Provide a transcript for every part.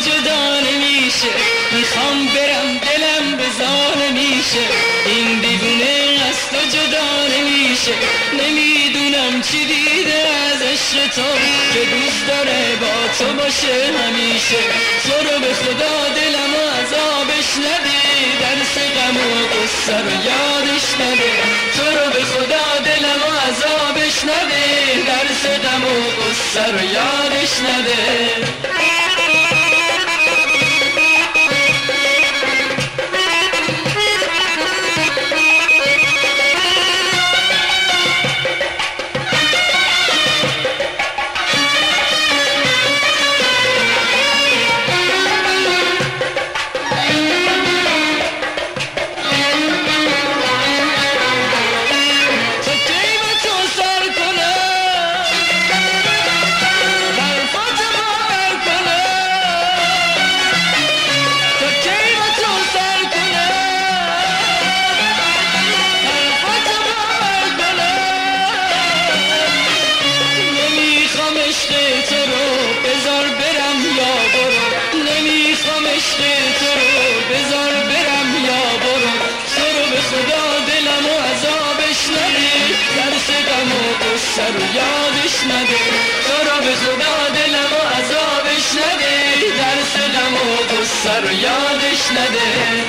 جدا نمیشه، میخوام برم دلم بزار نمیشه، این دیوونه از تو جدا نمیشه. نمیدونم چی دیده از عشق تو که دوست داره با تو باشه همیشه. تو رو به خدا دلم و عذابش نده، درس غم و قصه رو یادش نده. تو رو به خدا دلم و عذابش نده، درس غم و قصه رو یادش نده. سر یادش نده، تو را به خدا دلم و عذابش نده، درس غم و غصه رو یادش نده.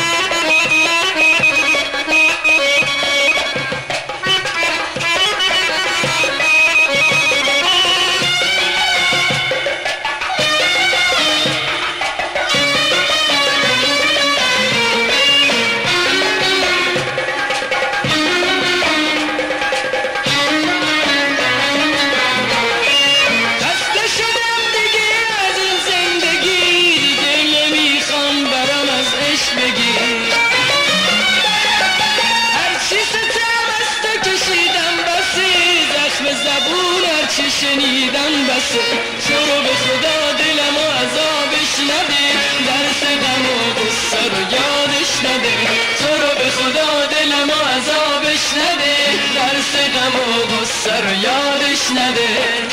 شنیدم بسه، تو رو به خدا دلم و عذابش نده، درس غم و قصه رو یادش نده. تو رو به خدا دلم و عذابش نده، درس غم و قصه رو یادش نده.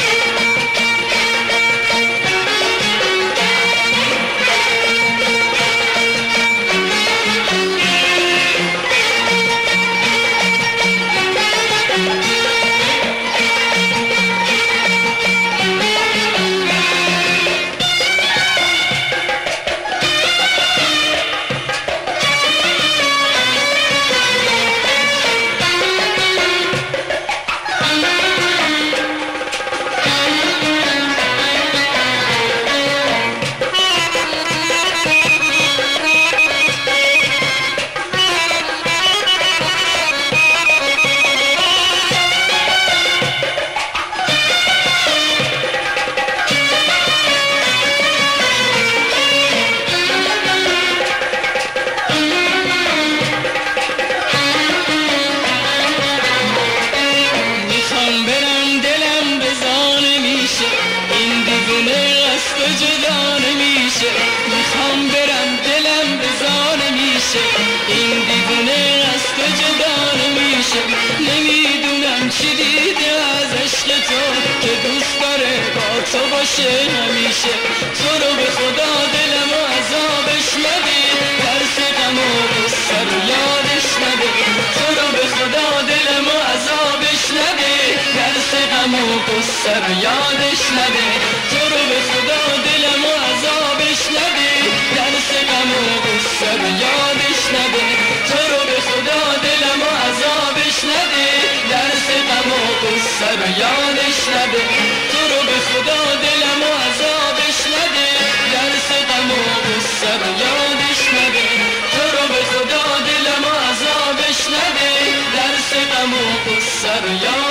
میخوام برم دلم بزار نمیشه، این دیوونه از تو جدا نمیشه. نمیدونم چی دیده از عشق تو که دوست داره با تو باشه همیشه. تو رو به خدا دلم و عذابش نده، درس غم و قصه رو یادش نده. تو رو به خدا دلم و عذابش نده، درس غم و قصه رو یادش نده. تو رو به خدا دلم و عذابش نده، درس غم و قصه رو یادش نده. تو رو به خدا دلم و عذابش نده، درس غم و قصه رو یادش نده. تو رو به خدا دلم و عذابش نده، درس غم و قصه رو یادش نده. تو رو به خدا دلم و عذابش نده، درس غم و قصه رو یادش نده.